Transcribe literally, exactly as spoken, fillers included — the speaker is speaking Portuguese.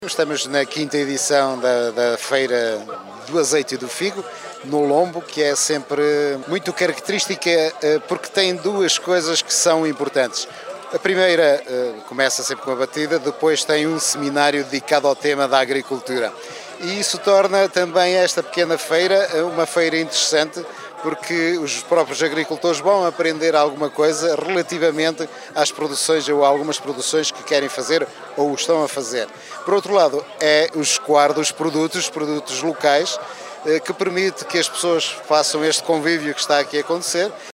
Estamos na quinta edição da, da Feira do Azeite e do Figo, no Lombo, que é sempre muito característica porque tem duas coisas que são importantes. A primeira começa sempre com a batida, depois tem um seminário dedicado ao tema da agricultura. E isso torna também esta pequena feira uma feira interessante, porque os próprios agricultores vão aprender alguma coisa relativamente às produções ou a algumas produções que querem fazer ou estão a fazer. Por outro lado, é o escoar dos produtos, produtos locais, que permite que as pessoas façam este convívio que está aqui a acontecer